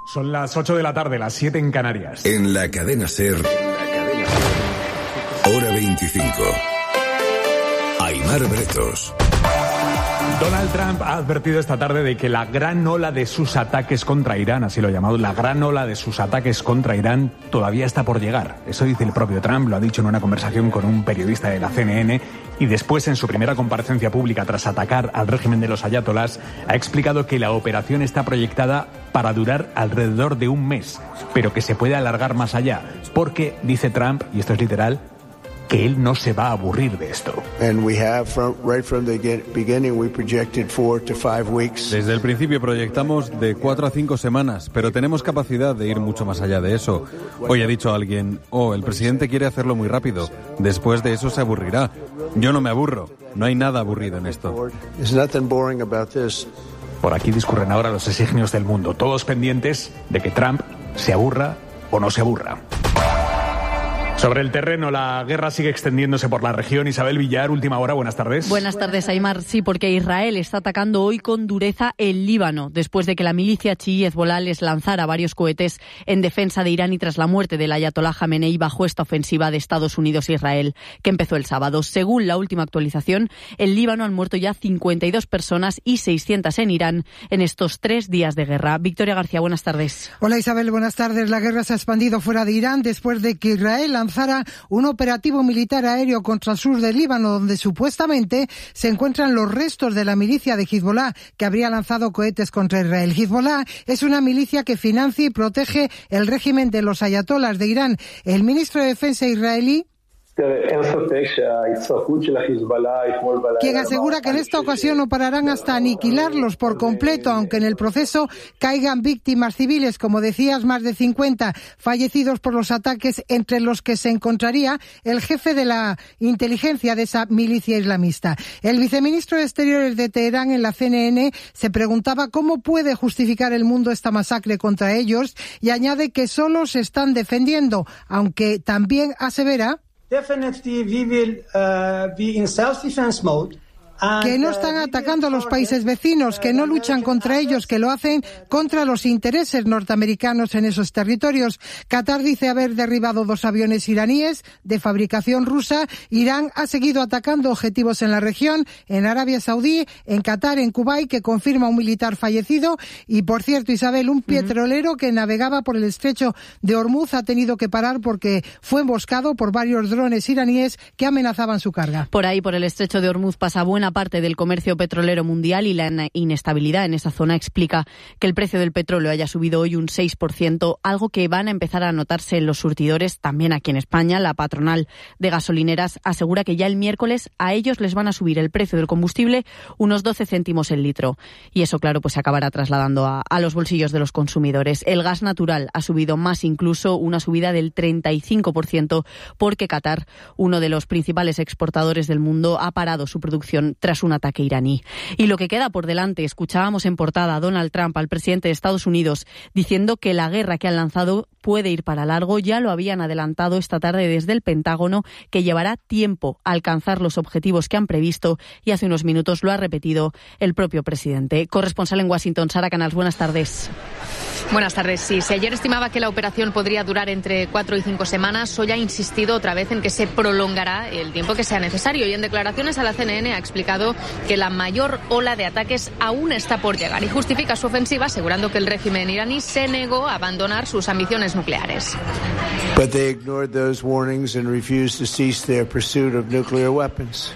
Son las 8 de la tarde, las 7 en Canarias. En la cadena SER, hora 25. Aimar Bretos. Donald Trump ha advertido esta tarde de que la gran ola de sus ataques contra Irán, así lo ha llamado, la gran ola de sus ataques contra Irán todavía está por llegar. Eso dice el propio Trump, lo ha dicho en una conversación con un periodista de la CNN y después en su primera comparecencia pública tras atacar al régimen de los ayatolás ha explicado que la operación está proyectada para durar alrededor de un mes, pero que se puede alargar más allá, porque, dice Trump, y esto es literal, que él no se va a aburrir de esto. Desde el principio proyectamos de 4 a 5 semanas, pero tenemos capacidad de ir mucho más allá de eso. Hoy ha dicho alguien, el presidente quiere hacerlo muy rápido, después de eso se aburrirá. Yo no me aburro, no hay nada aburrido en esto. Por aquí discurren ahora los exignios del mundo, todos pendientes de que Trump se aburra o no se aburra. Sobre el terreno, la guerra sigue extendiéndose por la región. Isabel Villar, última hora, buenas tardes. Buenas tardes, Aimar. Sí, porque Israel está atacando hoy con dureza el Líbano, después de que la milicia chií Hezbolá les lanzara varios cohetes en defensa de Irán y tras la muerte del ayatolá Jamenei bajo esta ofensiva de Estados Unidos e Israel, que empezó el sábado. Según la última actualización, en Líbano han muerto ya 52 personas y 600 en Irán en estos 3 días de guerra. Victoria García, buenas tardes. Hola, Isabel, buenas tardes. La guerra se ha expandido fuera de Irán después de que Israel lanzara un operativo militar aéreo contra el sur del Líbano, donde supuestamente se encuentran los restos de la milicia de Hezbolá, que habría lanzado cohetes contra Israel. Hezbolá es una milicia que financia y protege el régimen de los ayatolás de Irán. El ministro de Defensa israelí, quien asegura que en esta ocasión no pararán hasta aniquilarlos por completo, aunque en el proceso caigan víctimas civiles, como decías, más de 50 fallecidos por los ataques, entre los que se encontraría el jefe de la inteligencia de esa milicia islamista. El viceministro de Exteriores de Teherán en la CNN se preguntaba cómo puede justificar el mundo esta masacre contra ellos y añade que solo se están defendiendo, aunque también asevera Definitely we will be in self-defense mode. Que no están atacando a los países vecinos, que no luchan contra ellos, que lo hacen contra los intereses norteamericanos en esos territorios. Qatar dice haber derribado 2 aviones iraníes de fabricación rusa. Irán ha seguido atacando objetivos en la región, en Arabia Saudí, en Qatar, en Kuwait, que confirma un militar fallecido. Y, por cierto, Isabel, un petrolero que navegaba por el estrecho de Hormuz ha tenido que parar porque fue emboscado por varios drones iraníes que amenazaban su carga. Por ahí, por el estrecho de Hormuz, pasa buena parte del comercio petrolero mundial y la inestabilidad en esa zona explica que el precio del petróleo haya subido hoy un 6%, algo que van a empezar a notarse en los surtidores también aquí en España. La patronal de gasolineras asegura que ya el miércoles a ellos les van a subir el precio del combustible unos 12 céntimos el litro. Y eso, claro, pues se acabará trasladando a los bolsillos de los consumidores. El gas natural ha subido más, incluso una subida del 35%, porque Qatar, uno de los principales exportadores del mundo, ha parado su producción tras un ataque iraní. Y lo que queda por delante, escuchábamos en portada a Donald Trump, al presidente de Estados Unidos, diciendo que la guerra que han lanzado puede ir para largo. Ya lo habían adelantado esta tarde desde el Pentágono, que llevará tiempo alcanzar los objetivos que han previsto, y hace unos minutos lo ha repetido el propio presidente. Corresponsal en Washington, Sara Canals, buenas tardes. Buenas tardes. Sí, si ayer estimaba que la operación podría durar entre 4 y 5 semanas, hoy ha insistido otra vez en que se prolongará el tiempo que sea necesario, y en declaraciones a la CNN ha explicado que la mayor ola de ataques aún está por llegar y justifica su ofensiva asegurando que el régimen iraní se negó a abandonar sus ambiciones nucleares. But they ignored those warnings and refused to cease their pursuit of nuclear weapons.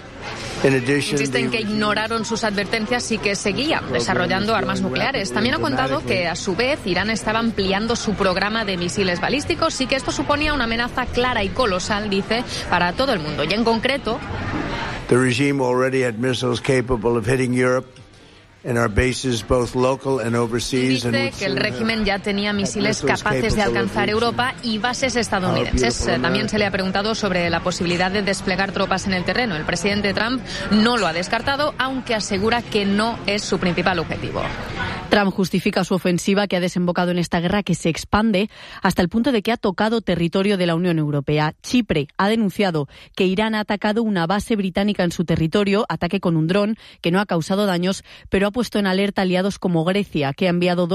Insisten que ignoraron sus advertencias y que seguían desarrollando armas nucleares. También ha contado que, a su vez, Irán estaba ampliando su programa de misiles balísticos y que esto suponía una amenaza clara y colosal, dice, para todo el mundo. Y en concreto, the regime already had missiles capable of hitting Europe. Dice que el régimen ya tenía misiles capaces de alcanzar Europa y bases estadounidenses. También se le ha preguntado sobre la posibilidad de desplegar tropas en el terreno. El presidente Trump no lo ha descartado, aunque asegura que no es su principal objetivo. Trump justifica su ofensiva, que ha desembocado en esta guerra que se expande hasta el punto de que ha tocado territorio de la Unión Europea. Chipre ha denunciado que Irán ha atacado una base británica en su territorio, ataque con un dron que no ha causado daños, pero ha puesto en alerta aliados como Grecia, que ha enviado